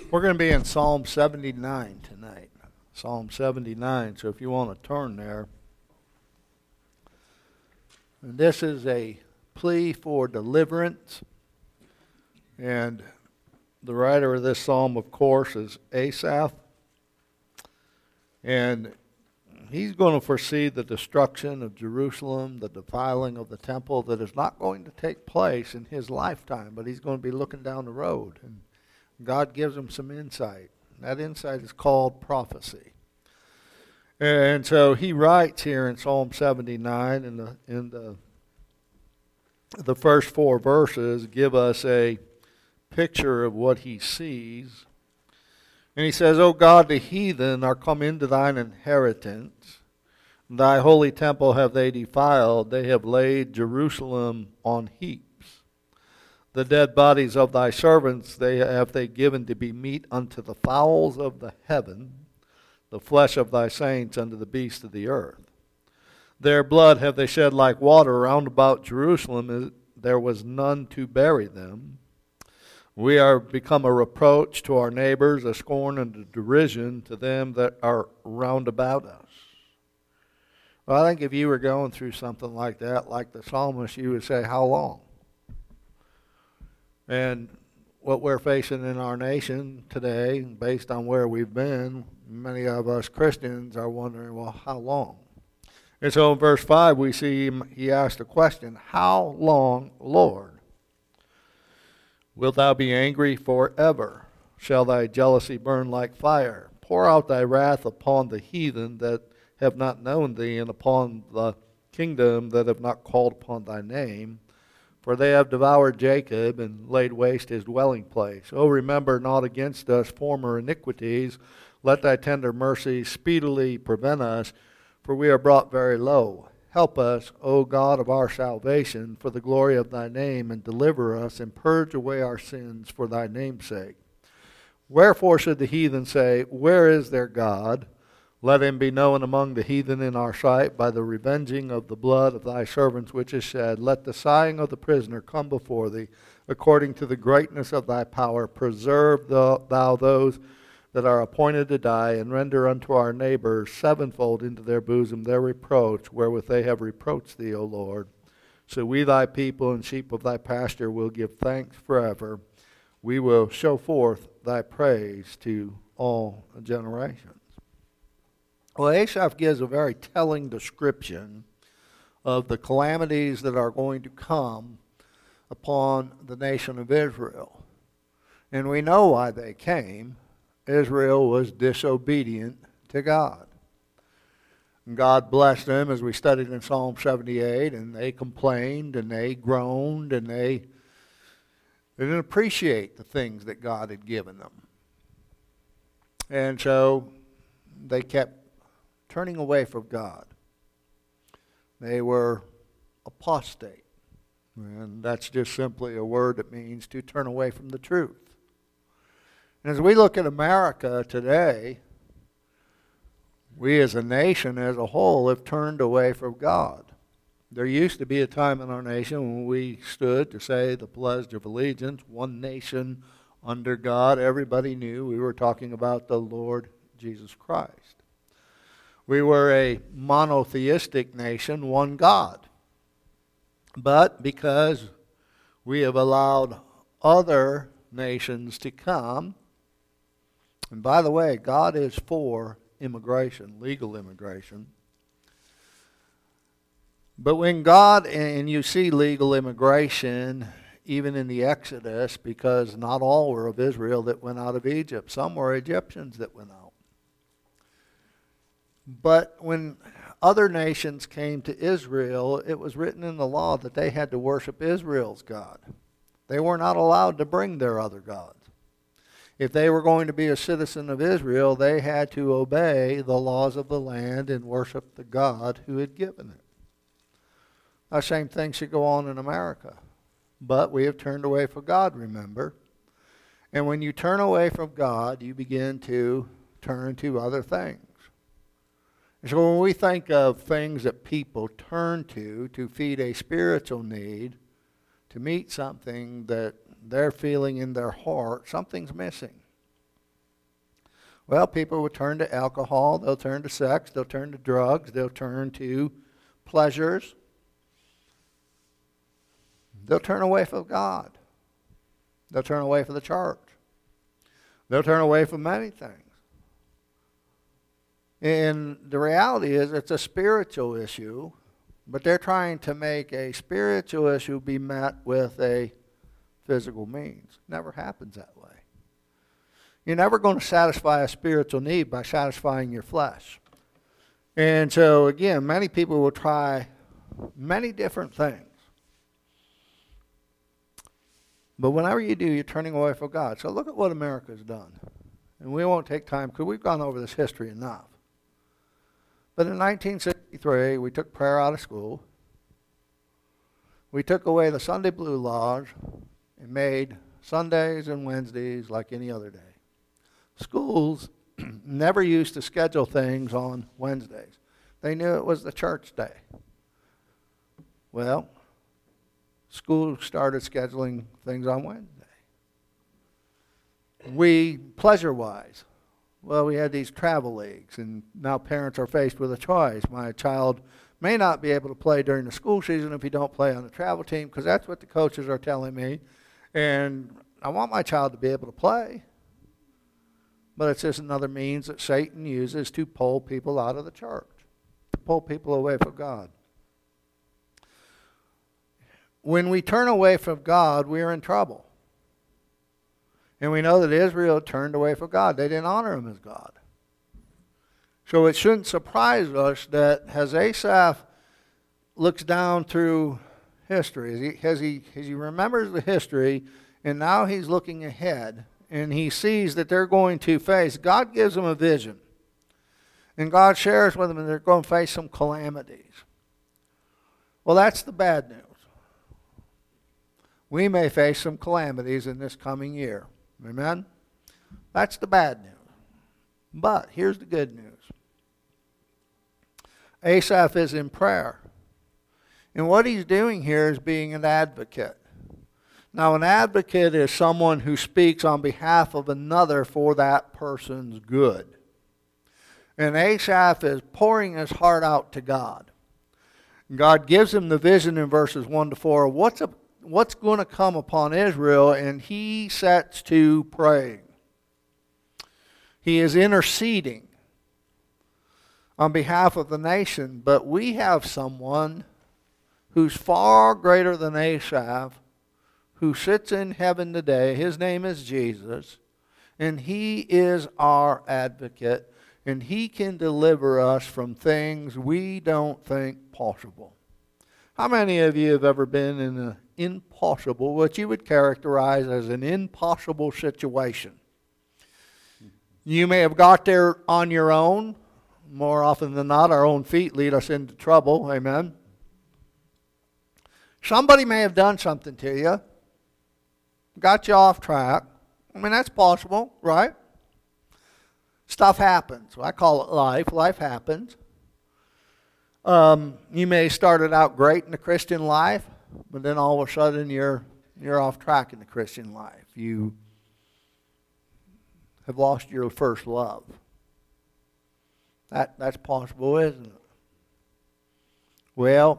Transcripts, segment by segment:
We're going to be in Psalm 79 tonight. Psalm 79. So if you want to turn there. And this is a plea for deliverance. And the writer of this psalm, of course, is Asaph. And he's going to foresee the destruction of Jerusalem, the defiling of the temple that is not going to take place in his lifetime, but he's going to be looking down the road. And God gives him some insight. That insight is called prophecy. And so he writes here in Psalm 79, in the first 4 verses, give us a picture of what he sees. And he says, O God, the heathen are come into thine inheritance. Thy holy temple have they defiled. They have laid Jerusalem on heaps. The dead bodies of thy servants have they given to be meat unto the fowls of the heaven, the flesh of thy saints unto the beasts of the earth. Their blood have they shed like water round about Jerusalem. There was none to bury them. We are become a reproach to our neighbors, a scorn and a derision to them that are round about us. Well, I think if you were going through something like that, like the psalmist, you would say, how long? And what we're facing in our nation today, based on where we've been, many of us Christians are wondering, well, how long? And so in verse 5, we see he asked a question, how long, Lord? Wilt thou be angry forever? Shall thy jealousy burn like fire? Pour out thy wrath upon the heathen that have not known thee, and upon the kingdom that have not called upon thy name. For they have devoured Jacob, and laid waste his dwelling place. O remember not against us former iniquities. Let thy tender mercies speedily prevent us, for we are brought very low. Help us, O God of our salvation, for the glory of thy name, and deliver us, and purge away our sins for thy name's sake. Wherefore should the heathen say, where is their God? Let him be known among the heathen in our sight by the revenging of the blood of thy servants which is shed. Let the sighing of the prisoner come before thee, according to the greatness of thy power. Preserve thou those that are appointed to die, and render unto our neighbors sevenfold into their bosom their reproach, wherewith they have reproached thee, O Lord. So we thy people and sheep of thy pasture will give thanks forever. We will show forth thy praise to all generations. Well, Asaph gives a very telling description of the calamities that are going to come upon the nation of Israel. And we know why they came. Israel was disobedient to God. And God blessed them, as we studied in Psalm 78, and they complained and they groaned and they didn't appreciate the things that God had given them. And so they kept turning away from God. They were apostate. And that's just simply a word that means to turn away from the truth. And as we look at America today, we as a nation as a whole have turned away from God. There used to be a time in our nation when we stood to say the Pledge of Allegiance, one nation under God. Everybody knew we were talking about the Lord Jesus Christ. We were a monotheistic nation, one God. But because we have allowed other nations to come, and by the way, God is for immigration, legal immigration. But when God, and you see legal immigration even in the Exodus, because not all were of Israel that went out of Egypt. Some were Egyptians that went out. But when other nations came to Israel, it was written in the law that they had to worship Israel's God. They were not allowed to bring their other gods. If they were going to be a citizen of Israel, they had to obey the laws of the land and worship the God who had given it. The same thing should go on in America. But we have turned away from God, remember. And when you turn away from God, you begin to turn to other things. And so when we think of things that people turn to feed a spiritual need, to meet something that they're feeling in their heart, something's missing. Well, people will turn to alcohol, they'll turn to sex, they'll turn to drugs, they'll turn to pleasures. They'll turn away from God. They'll turn away from the church. They'll turn away from many things. And the reality is it's a spiritual issue, but they're trying to make a spiritual issue be met with a physical means. Never happens that way. You're never going to satisfy a spiritual need by satisfying your flesh. And so, again, many people will try many different things. But whenever you do, you're turning away from God. So look at what America's done. And we won't take time because we've gone over this history enough. But in 1963, we took prayer out of school. We took away the Sunday Blue laws and made Sundays and Wednesdays like any other day. Schools never used to schedule things on Wednesdays. They knew it was the church day. Well, school started scheduling things on Wednesday. Pleasure-wise, well, we had these travel leagues, and now parents are faced with a choice. My child may not be able to play during the school season if he don't play on the travel team, because that's what the coaches are telling me. And I want my child to be able to play. But it's just another means that Satan uses to pull people out of the church, to pull people away from God. When we turn away from God, we're in trouble. And we know that Israel turned away from God. They didn't honor him as God. So it shouldn't surprise us that as Asaph looks down through history, as he remembers the history, and now he's looking ahead, and he sees that they're going to face, God gives them a vision. And God shares with them that they're going to face some calamities. Well, that's the bad news. We may face some calamities in this coming year. Amen? That's the bad news. But here's the good news. Asaph is in prayer. And what he's doing here is being an advocate. Now, an advocate is someone who speaks on behalf of another for that person's good. And Asaph is pouring his heart out to God. God gives him the vision in verses 1 to 4 of what's going to come upon Israel, and he sets to praying. He is interceding on behalf of the nation, but we have someone who's far greater than Asaph, who sits in heaven today. His name is Jesus, and he is our advocate, and he can deliver us from things we don't think possible. How many of you have ever been in an impossible, what you would characterize as an impossible situation? You may have got there on your own. More often than not, our own feet lead us into trouble. Amen. Somebody may have done something to you, got you off track. I mean, that's possible, right? Stuff happens. I call it life. Life happens. You may have started out great in the Christian life, but then all of a sudden you're off track in the Christian life. You have lost your first love. That's possible, isn't it? Well,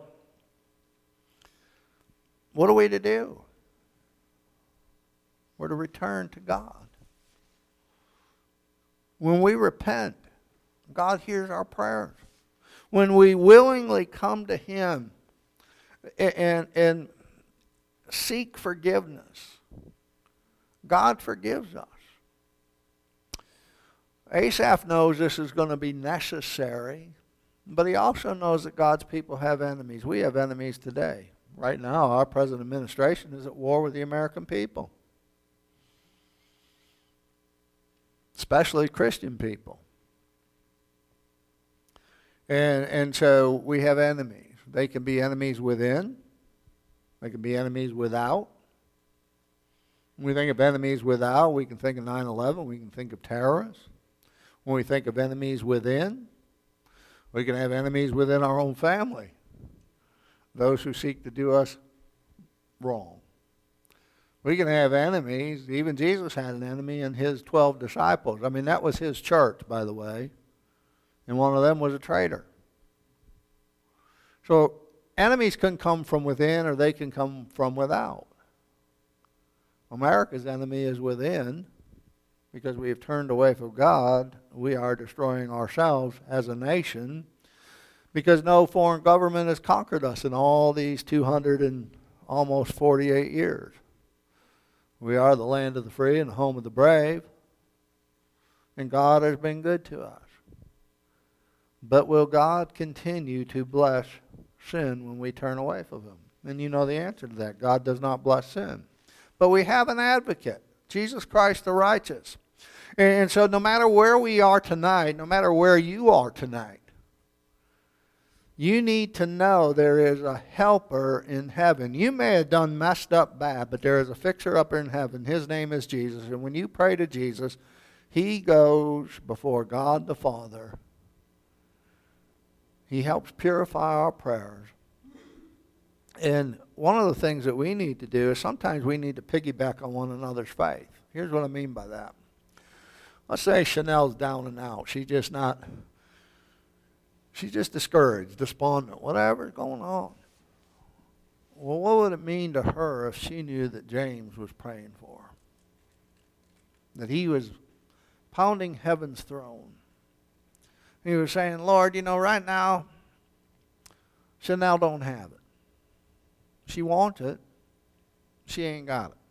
what are we to do? We're to return to God. When we repent, God hears our prayers. When we willingly come to him and seek forgiveness, God forgives us. Asaph knows this is going to be necessary, but he also knows that God's people have enemies. We have enemies today. Right now, our present administration is at war with the American people, especially Christian people. And so we have enemies. They can be enemies within. They can be enemies without. When we think of enemies without, we can think of 9/11. We can think of terrorists. When we think of enemies within, we can have enemies within our own family. Those who seek to do us wrong. We can have enemies. Even Jesus had an enemy in his 12 disciples. I mean, that was his church, by the way. And one of them was a traitor. So enemies can come from within or they can come from without. America's enemy is within because we have turned away from God. We are destroying ourselves as a nation because no foreign government has conquered us in all these 200 and almost 48 years. We are the land of the free and the home of the brave. And God has been good to us. But will God continue to bless sin when we turn away from Him? And you know the answer to that. God does not bless sin. But we have an advocate, Jesus Christ the righteous. And so no matter where we are tonight, no matter where you are tonight, you need to know there is a helper in heaven. You may have done messed up bad, but there is a fixer up in heaven. His name is Jesus. And when you pray to Jesus, He goes before God the Father. He helps purify our prayers. And one of the things that we need to do is sometimes we need to piggyback on one another's faith. Here's what I mean by that. Let's say Chanel's down and out. She's just discouraged, despondent, whatever's going on. Well, what would it mean to her if she knew that James was praying for her? That he was pounding heaven's throne. He was saying, Lord, right now, Chanel don't have it. She wants it. She ain't got it.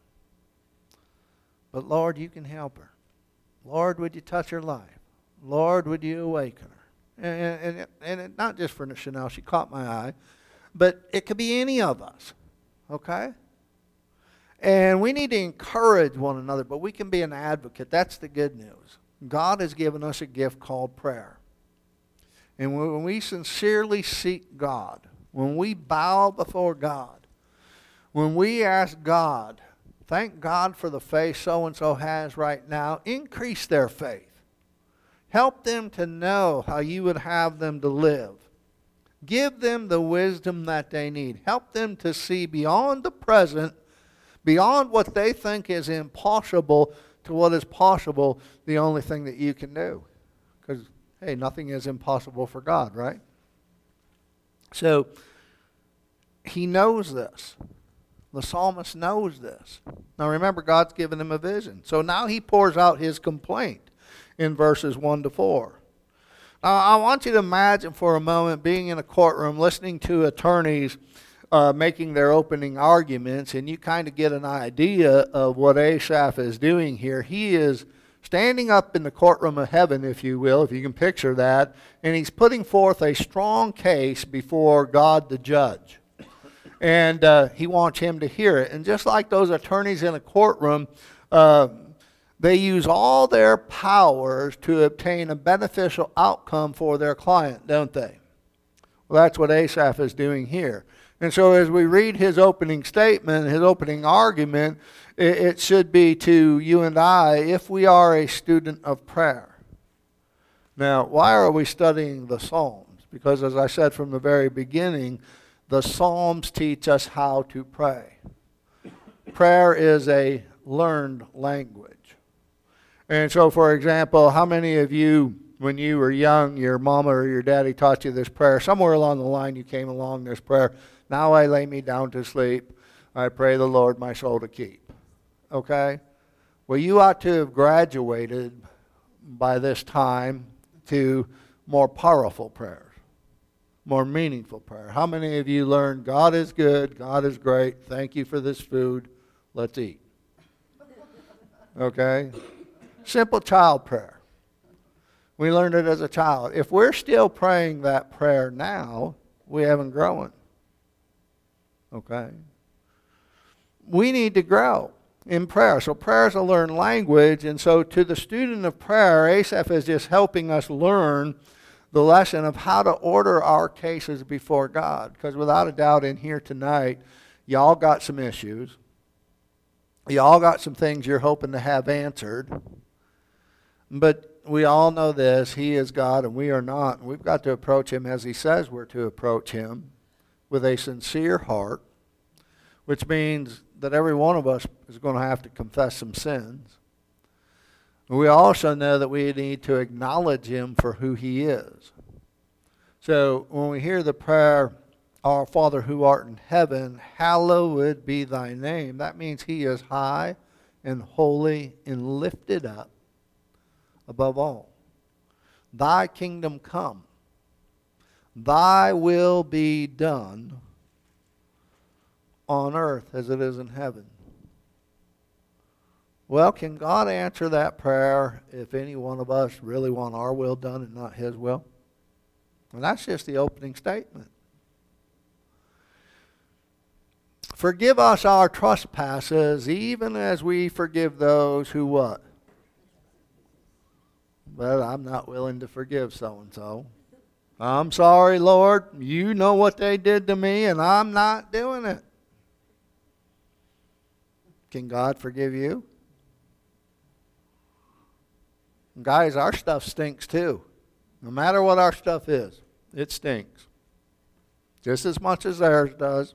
But Lord, you can help her. Lord, would you touch her life? Lord, would you awaken her? And not just for Chanel, she caught my eye, but it could be any of us, okay? And we need to encourage one another, but we can be an advocate. That's the good news. God has given us a gift called prayer. And when we sincerely seek God, when we bow before God, when we ask God, thank God for the faith so-and-so has right now, increase their faith. Help them to know how you would have them to live. Give them the wisdom that they need. Help them to see beyond the present, beyond what they think is impossible to what is possible, the only thing that you can do. Because, hey, nothing is impossible for God, right? So, he knows this. The psalmist knows this. Now remember, God's given him a vision. So now he pours out his complaint in verses 1 to 4. Now I want you to imagine for a moment being in a courtroom listening to attorneys making their opening arguments, and you kind of get an idea of what Asaph is doing here. He is standing up in the courtroom of heaven, if you will, if you can picture that, and he's putting forth a strong case before God the judge. And he wants him to hear it. And just like those attorneys in a courtroom, they use all their powers to obtain a beneficial outcome for their client, don't they? Well, that's what Asaph is doing here. And so as we read his opening statement, his opening argument, it should be to you and I, if we are a student of prayer. Now, why are we studying the Psalms? Because as I said from the very beginning, the Psalms teach us how to pray. Prayer is a learned language. And so, for example, how many of you, when you were young, your mama or your daddy taught you this prayer? Somewhere along the line you came along this prayer. Now I lay me down to sleep. I pray the Lord my soul to keep. Okay? Well, you ought to have graduated by this time to more powerful prayers. More meaningful prayer. How many of you learned God is good, God is great, thank you for this food, let's eat? Okay? Simple child prayer. We learned it as a child. If we're still praying that prayer now, we haven't grown. Okay? We need to grow in prayer. So prayer is a learned language, and so to the student of prayer, Asaph is just helping us learn the lesson of how to order our cases before God. Because without a doubt in here tonight, y'all got some issues. Y'all got some things you're hoping to have answered. But we all know this, He is God and we are not. And we've got to approach Him as He says we're to approach Him, with a sincere heart, which means that every one of us is going to have to confess some sins. We also know that we need to acknowledge him for who he is. So when we hear the prayer, Our Father who art in heaven, hallowed be thy name, that means he is high and holy and lifted up above all. Thy kingdom come. Thy will be done on earth as it is in heaven. Well, can God answer that prayer if any one of us really want our will done and not his will? And that's just the opening statement. Forgive us our trespasses, even as we forgive those who what? Well, I'm not willing to forgive so-and-so. I'm sorry, Lord. You know what they did to me, and I'm not doing it. Can God forgive you? Guys, our stuff stinks too. No matter what our stuff is, it stinks. Just as much as theirs does.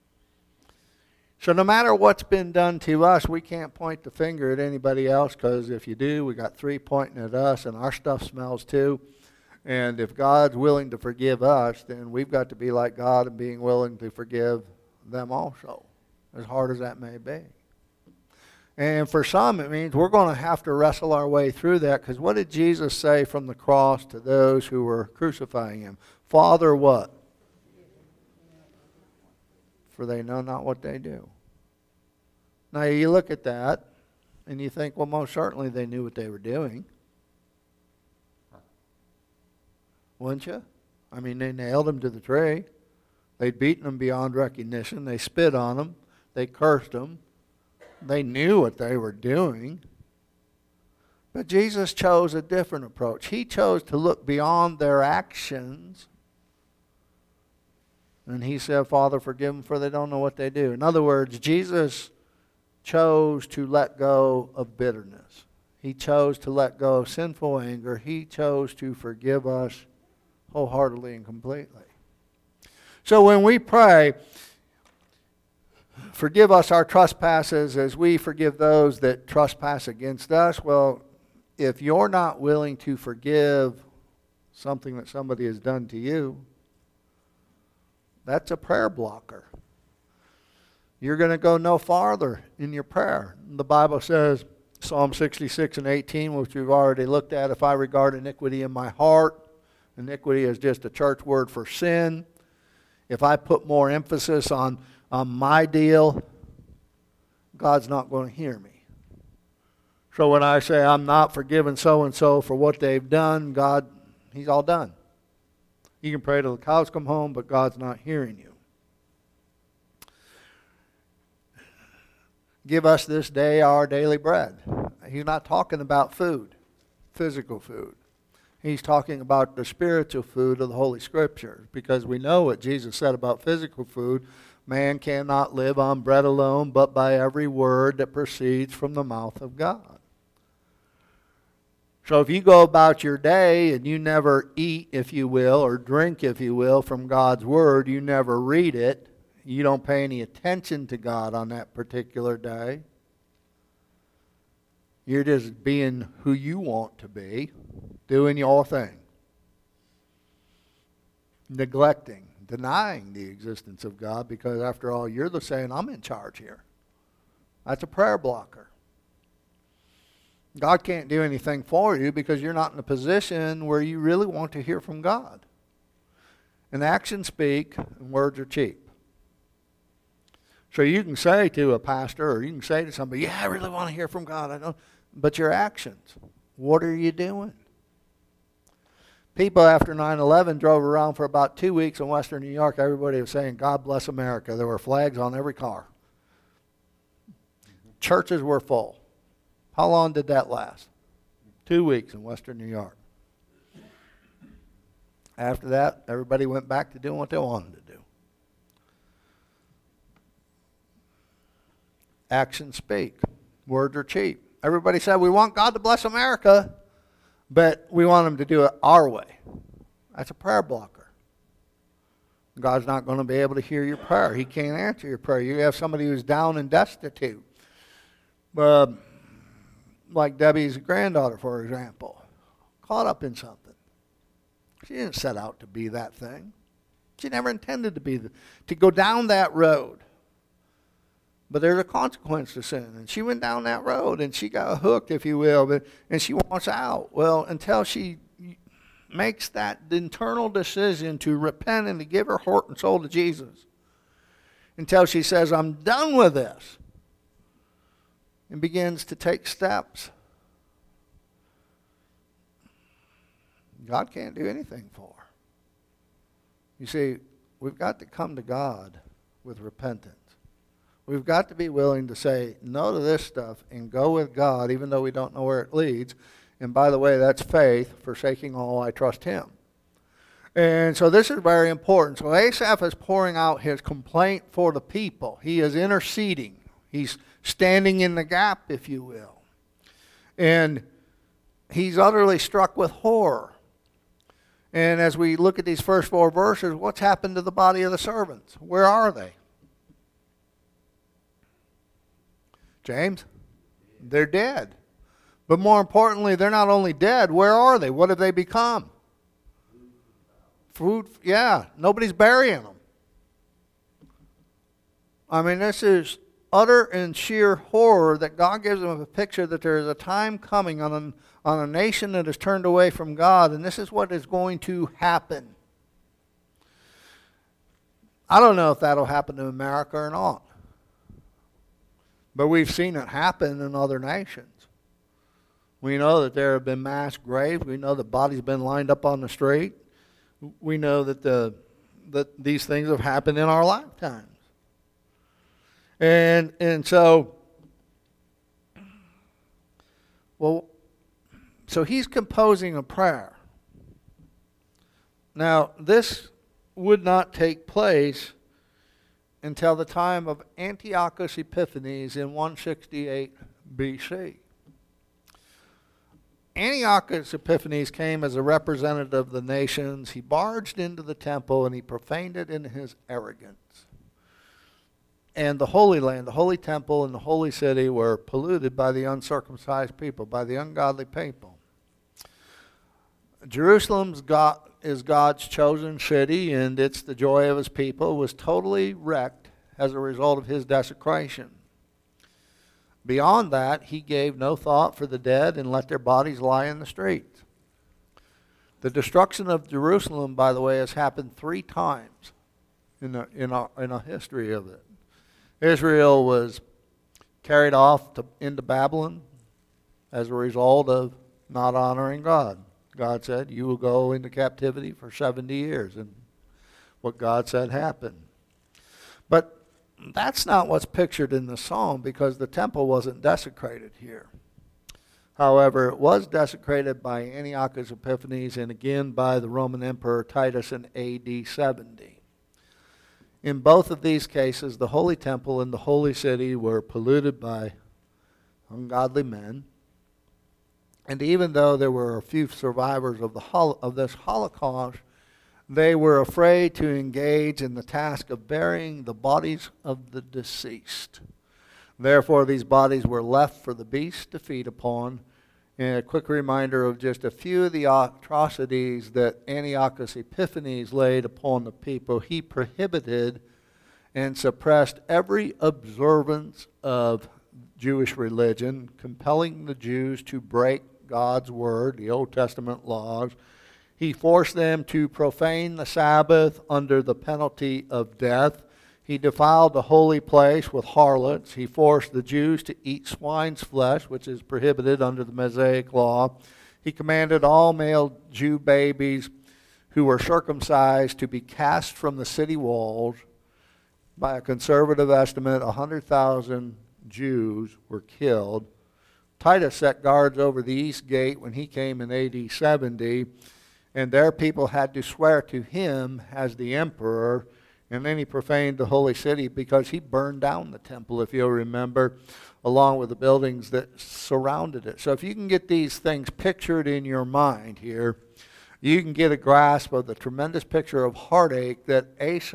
So no matter what's been done to us, we can't point the finger at anybody else, because if you do, we got three pointing at us, and our stuff smells too. And if God's willing to forgive us, then we've got to be like God and being willing to forgive them also, as hard as that may be. And for some, it means we're going to have to wrestle our way through that, because what did Jesus say from the cross to those who were crucifying him? Father, what? For they know not what they do. Now you look at that, and you think, well, most certainly they knew what they were doing. Wouldn't you? I mean, they nailed him to the tree. They'd beaten him beyond recognition. They spit on him. They cursed him. They knew what they were doing. But Jesus chose a different approach. He chose to look beyond their actions. And he said, Father, forgive them, for they don't know what they do. In other words, Jesus chose to let go of bitterness. He chose to let go of sinful anger. He chose to forgive us wholeheartedly and completely. So when we pray, forgive us our trespasses as we forgive those that trespass against us, well, if you're not willing to forgive something that somebody has done to you, that's a prayer blocker. You're going to go no farther in your prayer. The Bible says, Psalm 66 and 18, which we've already looked at, if I regard iniquity in my heart, iniquity is just a church word for sin. If I put more emphasis on my deal, God's not going to hear me. So when I say I'm not forgiving so-and-so for what they've done, God, he's all done. You can pray till the cows come home, but God's not hearing you. Give us this day our daily bread. He's not talking about food, physical food. He's talking about the spiritual food of the Holy Scriptures, because we know what Jesus said about physical food. Man cannot live on bread alone, but by every word that proceeds from the mouth of God. So if you go about your day and you never eat, if you will, or drink, if you will, from God's Word, you never read it, you don't pay any attention to God on that particular day, you're just being who you want to be, doing your thing, neglecting, denying the existence of God, because after all, you're the saying, I'm in charge here. That's a prayer blocker. God can't do anything for you because you're not in a position where you really want to hear from God. And actions speak and words are cheap. So you can say to a pastor, or you can say to somebody, yeah, I really want to hear from God. I don't. But your actions, what are you doing? People after 9/11 drove around for about 2 weeks in Western New York. Everybody was saying, God bless America. There were flags on every car. Churches were full. How long did that last? 2 weeks in Western New York. After that, everybody went back to doing what they wanted to do. Actions speak. Words are cheap. Everybody said, we want God to bless America, but we want him to do it our way. That's a prayer blocker. God's not going to be able to hear your prayer. He can't answer your prayer. You have somebody who's down and destitute. Like Debbie's granddaughter, for example, caught up in something. She didn't set out to be that thing. She never intended to go down that road. But there's a consequence to sin. And she went down that road, and she got hooked, if you will, and she wants out. Well, until she makes that internal decision to repent and to give her heart and soul to Jesus, until she says, I'm done with this, and begins to take steps, God can't do anything for her. You see, we've got to come to God with repentance. We've got to be willing to say no to this stuff and go with God, even though we don't know where it leads. And by the way, that's faith, forsaking all, I trust him. And so this is very important. So Asaph is pouring out his complaint for the people. He is interceding. He's standing in the gap, if you will. And he's utterly struck with horror. And as we look at these first 4 verses, what's happened to the body of the servants? Where are they? James? They're dead. But more importantly, they're not only dead, where are they? What have they become? Food, yeah, nobody's burying them. I mean, this is utter and sheer horror that God gives them a picture that there is a time coming on a nation that is turned away from God, and this is what is going to happen. I don't know if that'll happen to America or not. But we've seen it happen in other nations. We know that there have been mass graves. We know that bodies have been lined up on the street. We know that these things have happened in our lifetimes. And so, well, so he's composing a prayer. Now, this would not take place until the time of Antiochus Epiphanes in 168 BC. Antiochus Epiphanes came as a representative of the nations. He barged into the temple and he profaned it in his arrogance. And the Holy Land, the Holy Temple, and the Holy City were polluted by the uncircumcised people, by the ungodly people. Jerusalem is God's chosen city, and it's the joy of his people, was totally wrecked as a result of his desecration. Beyond that, he gave no thought for the dead and let their bodies lie in the streets. The destruction of Jerusalem, by the way, has happened 3 times in a history of it. Israel was carried off into Babylon as a result of not honoring God. God said, you will go into captivity for 70 years. And what God said happened. But that's not what's pictured in the psalm, because the temple wasn't desecrated here. However, it was desecrated by Antiochus Epiphanes and again by the Roman Emperor Titus in AD 70. In both of these cases, the Holy Temple and the Holy City were polluted by ungodly men. And even though there were a few survivors of this Holocaust, they were afraid to engage in the task of burying the bodies of the deceased. Therefore, these bodies were left for the beasts to feed upon. And a quick reminder of just a few of the atrocities that Antiochus Epiphanes laid upon the people. He prohibited and suppressed every observance of Jewish religion, compelling the Jews to break God's word, the Old Testament laws. He forced them to profane the Sabbath under the penalty of death. He defiled the holy place with harlots. He forced the Jews to eat swine's flesh, which is prohibited under the Mosaic law. He commanded all male Jew babies who were circumcised to be cast from the city walls. By a conservative estimate, 100,000 Jews were killed. Titus set guards over the east gate when he came in AD 70, and their people had to swear to him as the emperor. And then he profaned the holy city because he burned down the temple, if you'll remember, along with the buildings that surrounded it. So if you can get these things pictured in your mind here, you can get a grasp of the tremendous picture of heartache that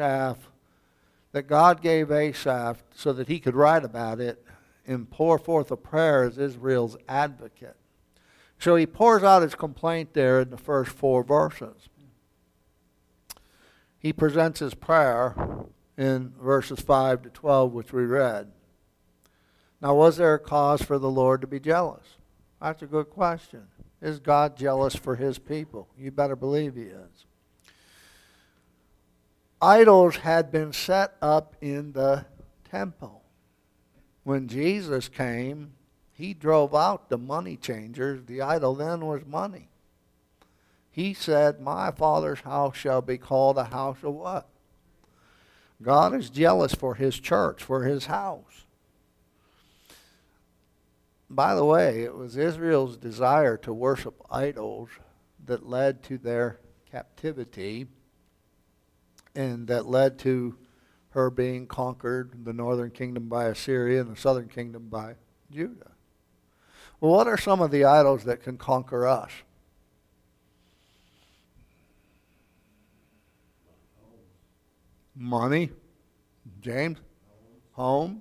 God gave Asaph so that he could write about it and pour forth a prayer as Israel's advocate. So he pours out his complaint there in the first 4 verses. He presents his prayer in verses 5 to 12, which we read. Now, was there a cause for the Lord to be jealous? That's a good question. Is God jealous for his people? You better believe he is. Idols had been set up in the temple. When Jesus came, he drove out the money changers. The idol then was money. He said, my Father's house shall be called a house of what? God is jealous for his church, for his house. By the way, it was Israel's desire to worship idols that led to their captivity and that led to her being conquered, the northern kingdom by Assyria and the southern kingdom by Judah. Well, what are some of the idols that can conquer us? Money. James? Homes.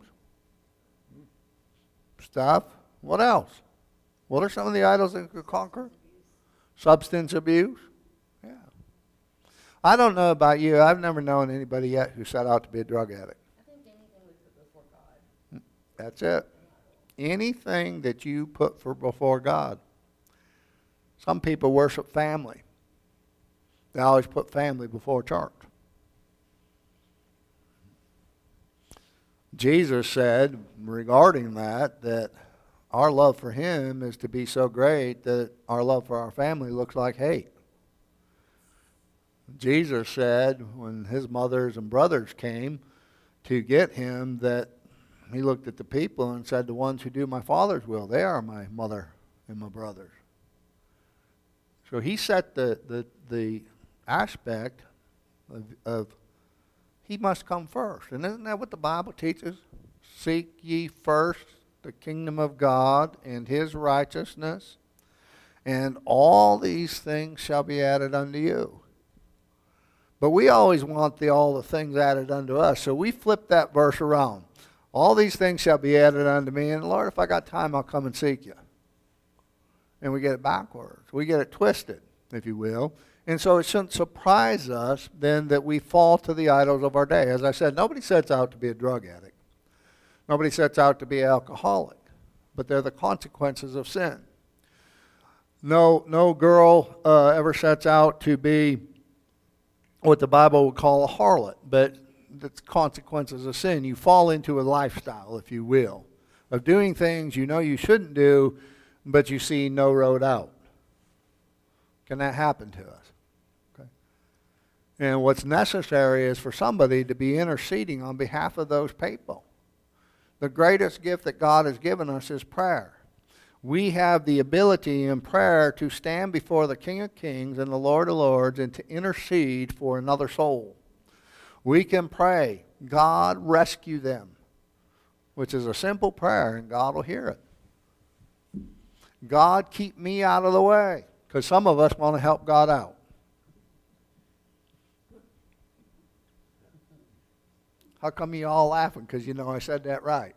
Stuff. What else? What are some of the idols that could conquer? Substance abuse. Yeah. I don't know about you. I've never known anybody yet who set out to be a drug addict. I think anything we put before God. That's it. Anything that you put before God. Some people worship family. They always put family before church. Jesus said regarding that our love for him is to be so great that our love for our family looks like hate. Jesus said when his mothers and brothers came to get him that he looked at the people and said, the ones who do my Father's will, they are my mother and my brothers. So he set the aspect of he must come first. And isn't that what the Bible teaches? Seek ye first the kingdom of God and his righteousness, and all these things shall be added unto you. But we always want all the things added unto us, so we flip that verse around. All these things shall be added unto me, and Lord, if I got time, I'll come and seek you. And we get it backwards. We get it twisted, if you will. And so it shouldn't surprise us then that we fall to the idols of our day. As I said, nobody sets out to be a drug addict. Nobody sets out to be an alcoholic. But they're the consequences of sin. No girl ever sets out to be what the Bible would call a harlot. But it's consequences of sin. You fall into a lifestyle, if you will, of doing things you know you shouldn't do, but you see no road out. Can that happen to us? Okay. And what's necessary is for somebody to be interceding on behalf of those people. The greatest gift that God has given us is prayer. We have the ability in prayer to stand before the King of Kings and the Lord of Lords and to intercede for another soul. We can pray, God rescue them, which is a simple prayer, and God will hear it. God keep me out of the way, because some of us want to help God out. How come you all laughing? Because you know I said that right.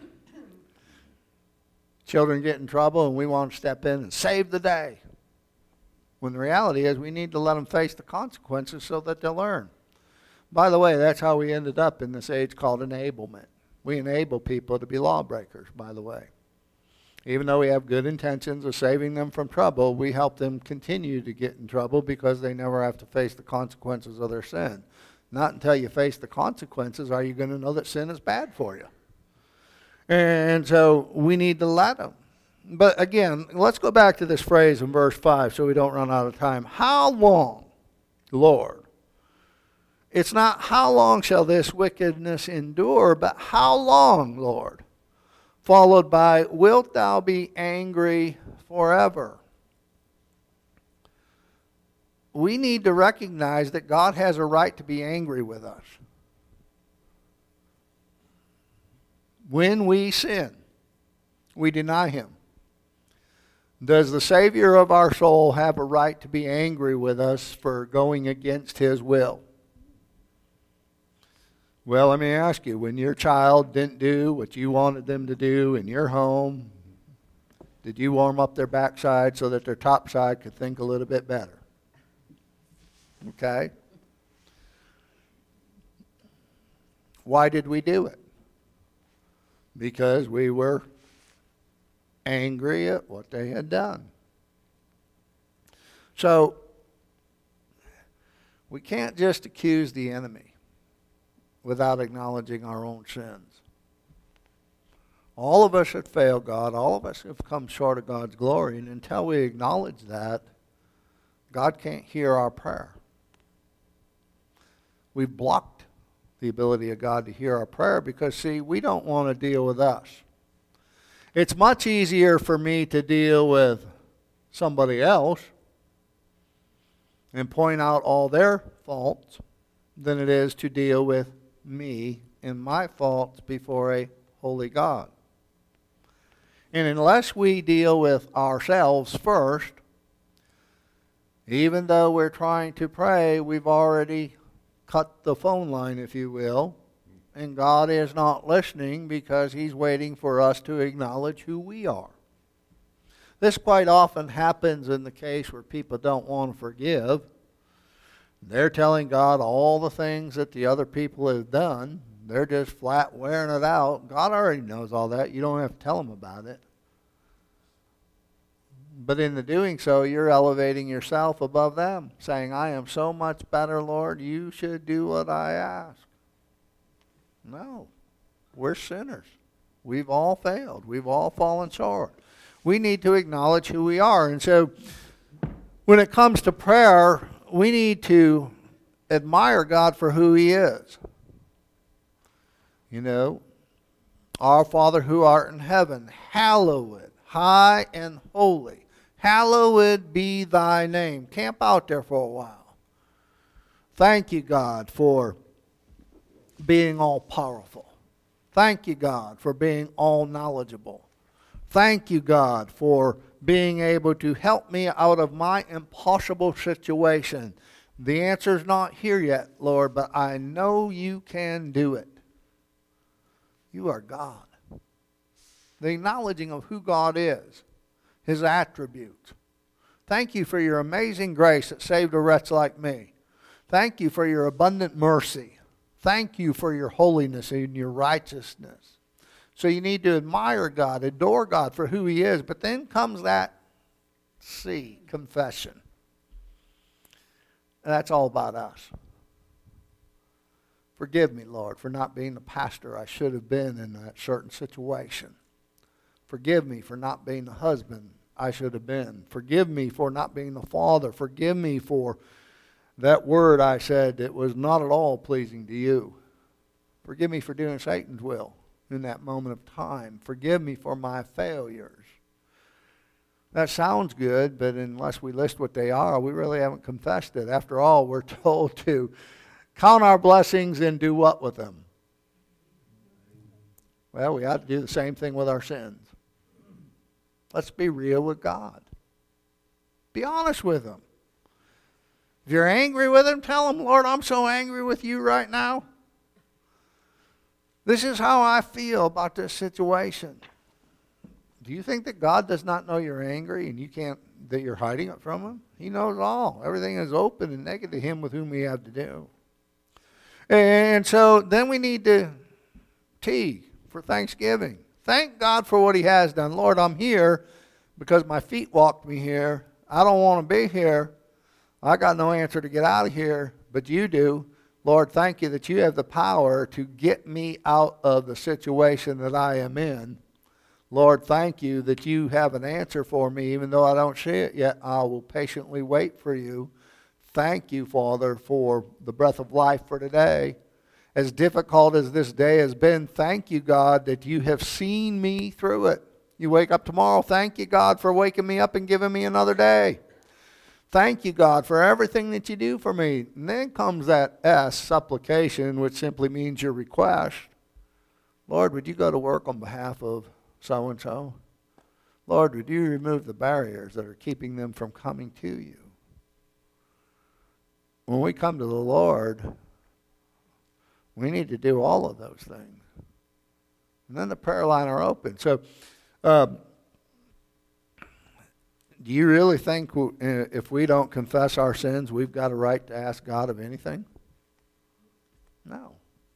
Children get in trouble and we want to step in and save the day. When the reality is we need to let them face the consequences so that they'll learn. By the way, that's how we ended up in this age called enablement. We enable people to be lawbreakers, by the way. Even though we have good intentions of saving them from trouble, we help them continue to get in trouble because they never have to face the consequences of their sin. Not until you face the consequences are you going to know that sin is bad for you. And so we need to let them. But again, let's go back to this phrase in verse 5 so we don't run out of time. How long, Lord? It's not how long shall this wickedness endure, but how long, Lord? Followed by, wilt thou be angry forever? We need to recognize that God has a right to be angry with us. When we sin, we deny him. Does the Savior of our soul have a right to be angry with us for going against His will? Well, let me ask you, when your child didn't do what you wanted them to do in your home, did you warm up their backside so that their top side could think a little bit better? Okay? Why did we do it? Because we were angry at what they had done. So, we can't just accuse the enemy without acknowledging our own sins. All of us have failed God. All of us have come short of God's glory. And until we acknowledge that, God can't hear our prayer. We've blocked the ability of God to hear our prayer because, see, we don't want to deal with us. It's much easier for me to deal with somebody else and point out all their faults than it is to deal with me and my faults before a holy God. And unless we deal with ourselves first, even though we're trying to pray, we've already cut the phone line, if you will, and God is not listening because He's waiting for us to acknowledge who we are. This quite often happens in the case where people don't want to forgive. They're telling God all the things that the other people have done. They're just flat wearing it out. God already knows all that. You don't have to tell Him about it. But in the doing so, you're elevating yourself above them, saying, I am so much better, Lord, you should do what I ask. No. We're sinners. We've all failed. We've all fallen short. We need to acknowledge who we are. And so, when it comes to prayer, we need to admire God for who He is. You know, our Father who art in heaven, hallowed, high and holy, hallowed be thy name. Camp out there for a while. Thank you, God, for being all powerful. Thank you, God, for being all knowledgeable. Thank you, God, for being able to help me out of my impossible situation. The answer's not here yet, Lord, but I know you can do it. You are God. The acknowledging of who God is, His attributes. Thank you for your amazing grace that saved a wretch like me. Thank you for your abundant mercy. Thank you for your holiness and your righteousness. So you need to admire God, adore God for who He is. But then comes that C, confession. And that's all about us. Forgive me, Lord, for not being the pastor I should have been in that certain situation. Forgive me for not being the husband I should have been. Forgive me for not being the father. Forgive me for that word I said that was not at all pleasing to you. Forgive me for doing Satan's will in that moment of time. Forgive me for my failures. That sounds good, but unless we list what they are, we really haven't confessed it. After all, we're told to count our blessings and do what with them? Well, we ought to do the same thing with our sins. Let's be real with God. Be honest with Him. If you're angry with Him, tell Him, Lord, I'm so angry with you right now. This is how I feel about this situation. Do you think that God does not know you're angry and that you're hiding it from Him? He knows all. Everything is open and naked to Him with whom we have to do. And so then we need to T for Thanksgiving. Thank God for what He has done. Lord, I'm here because my feet walked me here. I don't want to be here. I got no answer to get out of here, but you do. Lord, thank you that you have the power to get me out of the situation that I am in. Lord, thank you that you have an answer for me. Even though I don't see it yet, I will patiently wait for you. Thank you, Father, for the breath of life for today. As difficult as this day has been, thank you, God, that you have seen me through it. You wake up tomorrow, thank you, God, for waking me up and giving me another day. Thank you, God, for everything that you do for me. And then comes that S, supplication, which simply means your request. Lord, would you go to work on behalf of so-and-so? Lord, would you remove the barriers that are keeping them from coming to you? When we come to the Lord, we need to do all of those things. And then the prayer line are open. So, do you really think if we don't confess our sins, we've got a right to ask God of anything? No.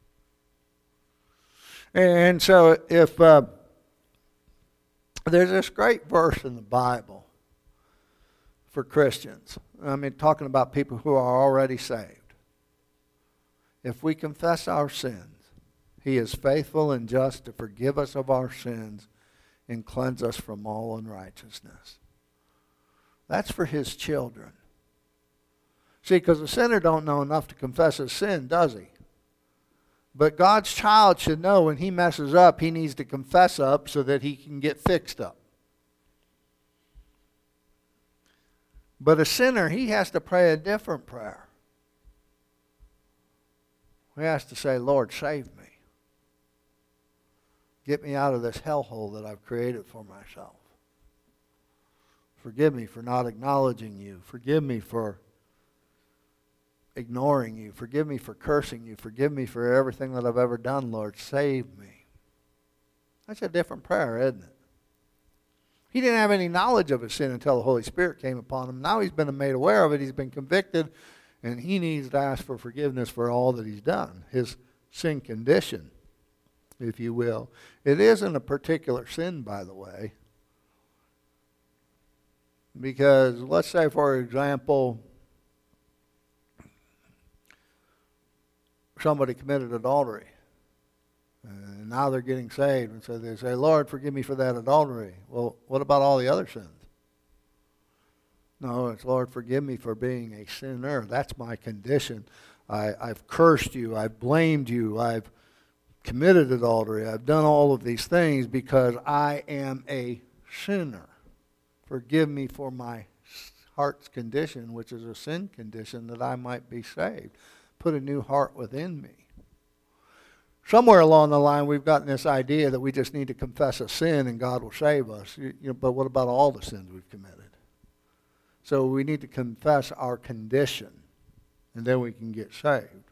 And so if there's this great verse in the Bible for Christians, I mean, talking about people who are already saved. If we confess our sins, He is faithful and just to forgive us of our sins and cleanse us from all unrighteousness. That's for His children. See, because the sinner don't know enough to confess his sin, does he? But God's child should know when he messes up, he needs to confess up so that he can get fixed up. But a sinner, he has to pray a different prayer. He has to say, Lord, save me. Get me out of this hellhole that I've created for myself. Forgive me for not acknowledging you. Forgive me for ignoring you. Forgive me for cursing you. Forgive me for everything that I've ever done, Lord. Save me. That's a different prayer, isn't it? He didn't have any knowledge of his sin until the Holy Spirit came upon him. Now he's been made aware of it. He's been convicted, and he needs to ask for forgiveness for all that he's done. His sin condition, if you will. It isn't a particular sin, by the way. Because let's say, for example, somebody committed adultery. And now they're getting saved. And so they say, Lord, forgive me for that adultery. Well, what about all the other sins? No, it's, Lord, forgive me for being a sinner. That's my condition. I've cursed you. I've blamed you. I've committed adultery. I've done all of these things because I am a sinner. Forgive me for my heart's condition, which is a sin condition, that I might be saved. Put a new heart within me. Somewhere along the line, we've gotten this idea that we just need to confess a sin and God will save us. But what about all the sins we've committed? So we need to confess our condition, and then we can get saved.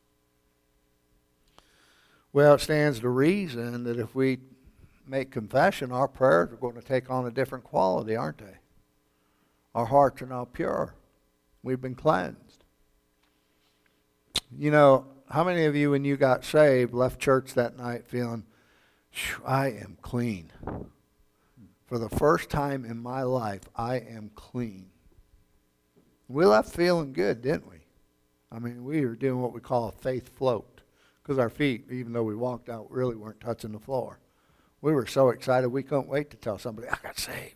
Well, it stands to reason that if we make confession, our prayers are going to take on a different quality, aren't they? Our hearts are now pure. We've been cleansed. You know, how many of you, when you got saved, left church that night feeling, I am clean. For the first time in my life, I am clean. We left feeling good, didn't we? I mean, we were doing what we call a faith float. Because our feet, even though we walked out, really weren't touching the floor. We were so excited we couldn't wait to tell somebody, I got saved.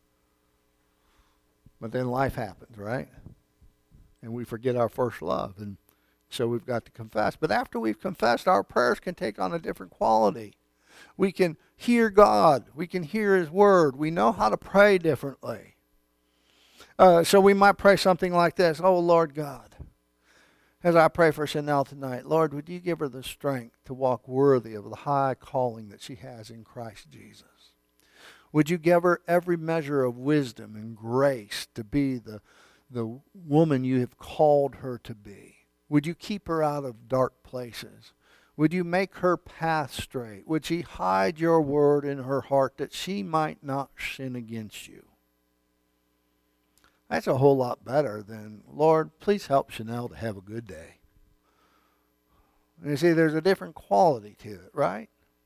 But then life happens, right? And we forget our first love. And so we've got to confess. But after we've confessed, our prayers can take on a different quality. We can hear God. We can hear His Word. We know how to pray differently. So we might pray something like this. Oh, Lord God, as I pray for Chanel tonight, Lord, would you give her the strength to walk worthy of the high calling that she has in Christ Jesus? Would you give her every measure of wisdom and grace to be the woman you have called her to be? Would you keep her out of dark places? Would you make her path straight? Would she hide your word in her heart that she might not sin against you? That's a whole lot better than, Lord, please help Chanel to have a good day. And you see, there's a different quality to it, right?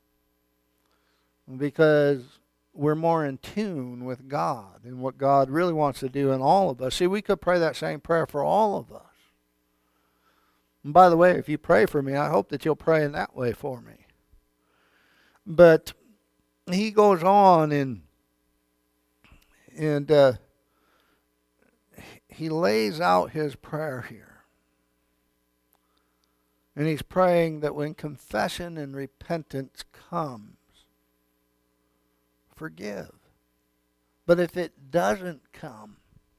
Because we're more in tune with God and what God really wants to do in all of us. See, we could pray that same prayer for all of us. And by the way, if you pray for me, I hope that you'll pray in that way for me. But he goes on and he lays out his prayer here. And he's praying that when confession and repentance comes, forgive. But if it doesn't come,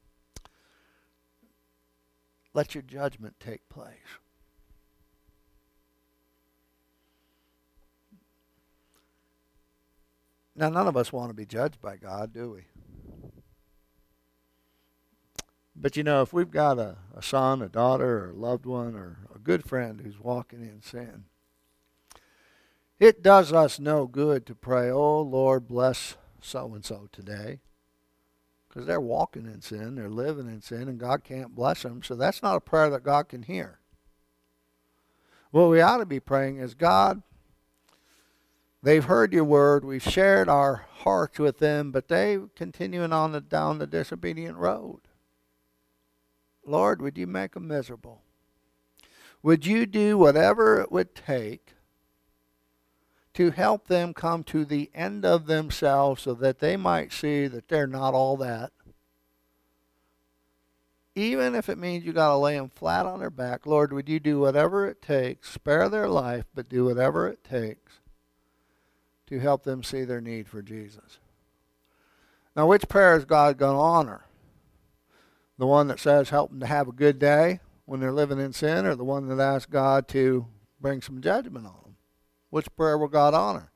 let your judgment take place. Now, none of us want to be judged by God, do we? But if we've got a son, a daughter, or a loved one, or a good friend who's walking in sin, it does us no good to pray, oh, Lord, bless so-and-so today. Because they're walking in sin, they're living in sin, and God can't bless them. So that's not a prayer that God can hear. What we ought to be praying is, God, they've heard your word, we've shared our hearts with them, but they're continuing on down the disobedient road. Lord, would you make them miserable? Would you do whatever it would take to help them come to the end of themselves so that they might see that they're not all that? Even if it means you got to lay them flat on their back, Lord, would you do whatever it takes, spare their life, but do whatever it takes to help them see their need for Jesus. Now, which prayer is God going to honor? The one that says help them to have a good day when they're living in sin, or the one that asks God to bring some judgment on them? Which prayer will God honor?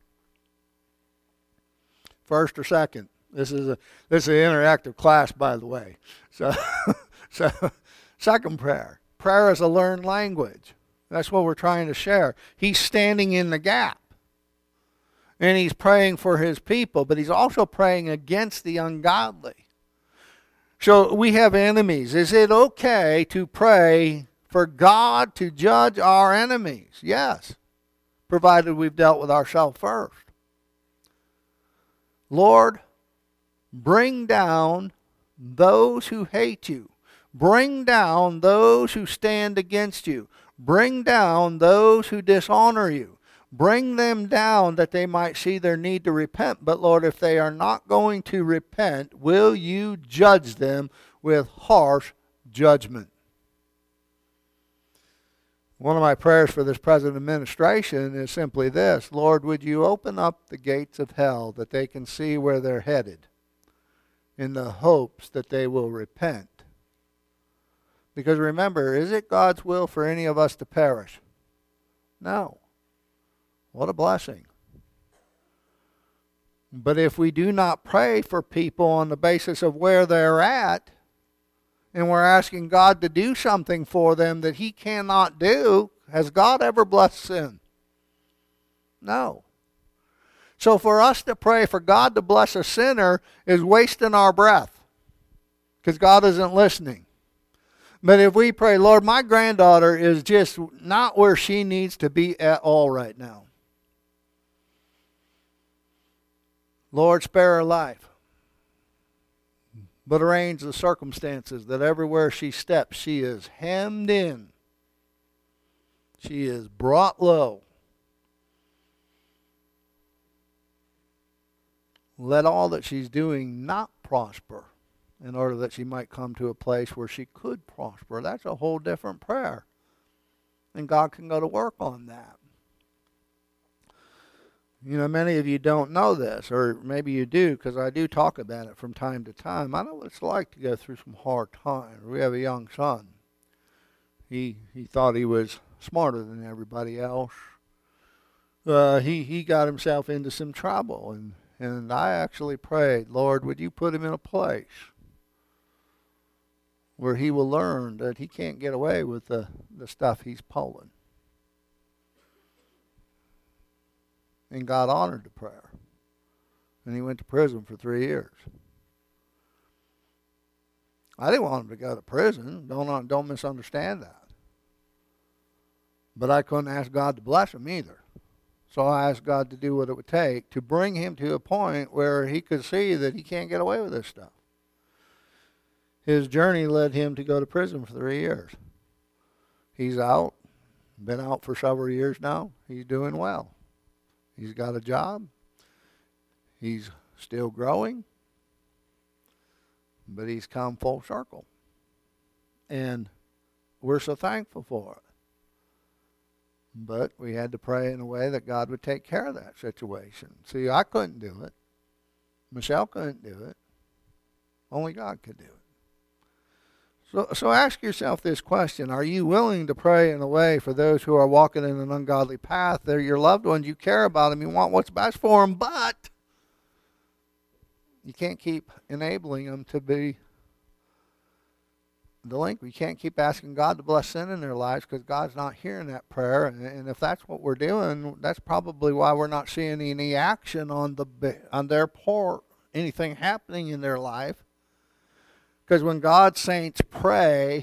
First or second? This is an interactive class, by the way. So second prayer. Prayer is a learned language. That's what we're trying to share. He's standing in the gap. And he's praying for his people, but he's also praying against the ungodly. So we have enemies. Is it okay to pray for God to judge our enemies? Yes, provided we've dealt with ourselves first. Lord, bring down those who hate you. Bring down those who stand against you. Bring down those who dishonor you. Bring them down that they might see their need to repent. But Lord, if they are not going to repent, will you judge them with harsh judgment? One of my prayers for this present administration is simply this: Lord, would you open up the gates of hell that they can see where they're headed, in the hopes that they will repent? Because remember, is it God's will for any of us to perish? No. What a blessing. But if we do not pray for people on the basis of where they're at, and we're asking God to do something for them that he cannot do, has God ever blessed sin? No. So for us to pray for God to bless a sinner is wasting our breath, because God isn't listening. But if we pray, Lord, my granddaughter is just not where she needs to be at all right now. Lord, spare her life. But arrange the circumstances that everywhere she steps, she is hemmed in. She is brought low. Let all that she's doing not prosper, in order that she might come to a place where she could prosper. That's a whole different prayer. And God can go to work on that. Many of you don't know this, or maybe you do, because I do talk about it from time to time. I know what it's like to go through some hard times. We have a young son. He thought he was smarter than everybody else. He got himself into some trouble, and I actually prayed, Lord, would you put him in a place where he will learn that he can't get away with the stuff he's pulling. And God honored the prayer. And he went to prison for 3 years. I didn't want him to go to prison. Don't misunderstand that. But I couldn't ask God to bless him either. So I asked God to do what it would take to bring him to a point where he could see that he can't get away with this stuff. His journey led him to go to prison for 3 years. He's out. Been out for several years now. He's doing well. He's got a job. He's still growing. But he's come full circle. And we're so thankful for it. But we had to pray in a way that God would take care of that situation. See, I couldn't do it. Michelle couldn't do it. Only God could do it. So ask yourself this question. Are you willing to pray in a way for those who are walking in an ungodly path? They're your loved ones. You care about them. You want what's best for them. But You can't keep enabling them to be delinquent. You can't keep asking God to bless sin in their lives because God's not hearing that prayer. And if that's what we're doing, that's probably why we're not seeing any action on their part, anything happening in their life. Because when God's saints pray,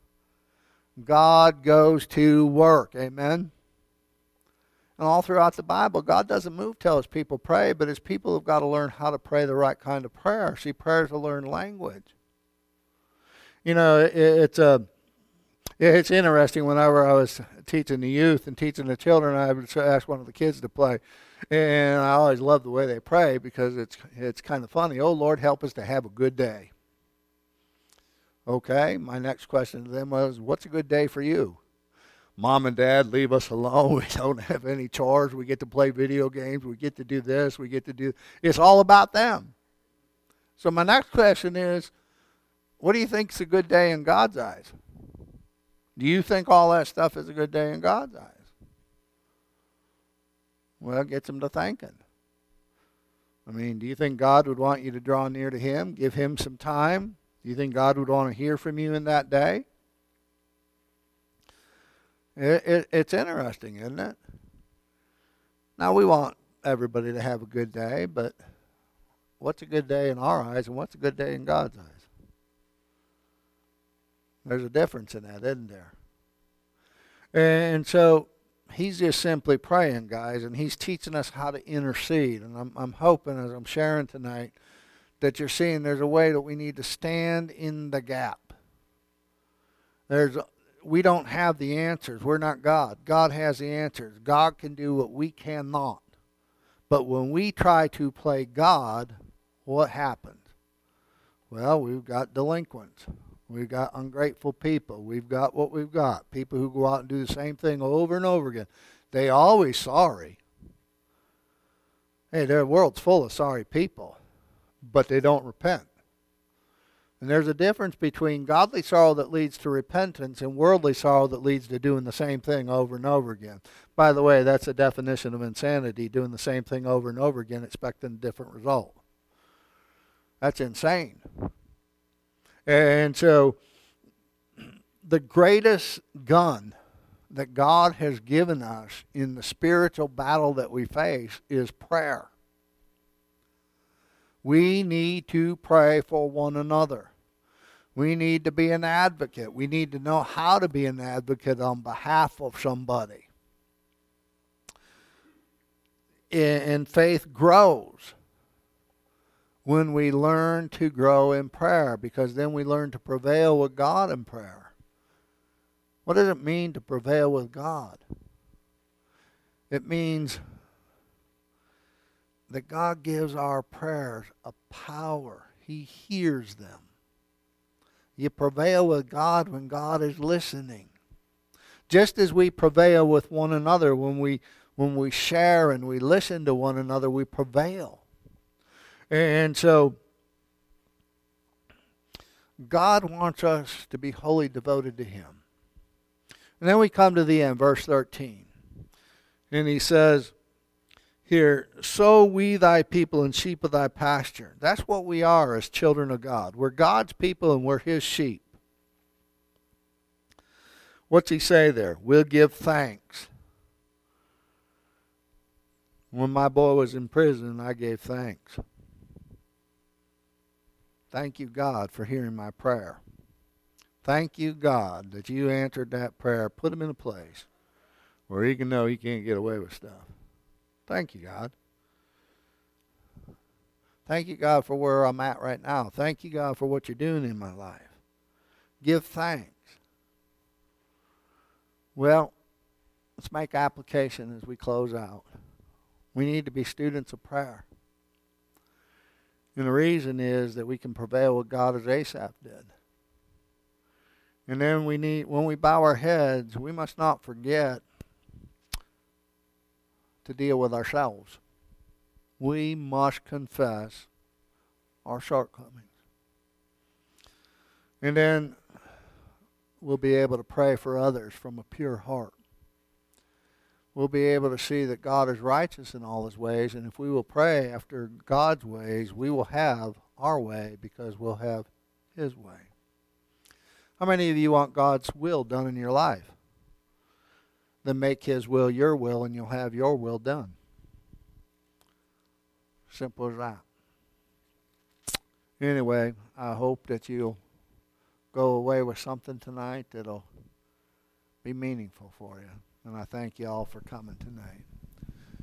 God goes to work. Amen? And all throughout the Bible, God doesn't move till his people pray, but his people have got to learn how to pray the right kind of prayer. See, prayer is a learned language. You know, it's interesting. Whenever I was teaching the youth and teaching the children, I would ask one of the kids to play. And I always love the way they pray because it's kind of funny. Oh, Lord, help us to have a good day. Okay, my next question to them was, what's a good day for you? Mom and Dad leave us alone. We don't have any chores. We get to play video games. We get to do this. We get to do... It's all about them. So my next question is, what do you think is a good day in God's eyes? Do you think all that stuff is a good day in God's eyes? Well, it gets them to thinking. I mean, do you think God would want you to draw near to him, give him some time? Do you think God would want to hear from you in that day? It's interesting, isn't it? Now, we want everybody to have a good day, but what's a good day in our eyes and what's a good day in God's eyes? There's a difference in that, isn't there? And so he's just simply praying, guys, and he's teaching us how to intercede. And I'm hoping, as I'm sharing tonight, that you're seeing there's a way that we need to stand in the gap. We don't have the answers. We're not God. God has the answers. God can do what we cannot. But when we try to play God, what happens? Well, we've got delinquents. We've got ungrateful people. We've got what we've got. People who go out and do the same thing over and over again. They always sorry. Hey, the world's full of sorry people, but they don't repent. And there's a difference between godly sorrow that leads to repentance and worldly sorrow that leads to doing the same thing over and over again. By the way, that's a definition of insanity, doing the same thing over and over again, expecting a different result. That's insane. And so the greatest gun that God has given us in the spiritual battle that we face is prayer. We need to pray for one another. We need to be an advocate. We need to know how to be an advocate on behalf of somebody. And faith grows when we learn to grow in prayer, because then we learn to prevail with God in prayer. What does it mean to prevail with God? It means that God gives our prayers a power. He hears them. You prevail with God when God is listening. Just as we prevail with one another when we share and we listen to one another, we prevail. And so God wants us to be wholly devoted to him. And then we come to the end, verse 13. And he says here, "Sow we thy people and sheep of thy pasture." That's what we are as children of God. We're God's people and we're his sheep. What's he say there? We'll give thanks. When my boy was in prison, I gave thanks. Thank you, God, for hearing my prayer. Thank you, God, that you answered that prayer. Put him in a place where he can know he can't get away with stuff. Thank you, God. Thank you, God, for where I'm at right now. Thank you, God, for what you're doing in my life. Give thanks. Well, let's make application as we close out. We need to be students of prayer. And the reason is that we can prevail with God as Asaph did. And then when we bow our heads, we must not forget to deal with ourselves. We must confess our shortcomings. And then we'll be able to pray for others from a pure heart. we'll be able to see that God is righteous in all his ways, and if we will pray after God's ways, we will have our way because we'll have his way. How many of you want God's will done in your life? Then make his will your will, and you'll have your will done. Simple as that. Anyway, I hope that you'll go away with something tonight that'll be meaningful for you. And I thank you all for coming tonight.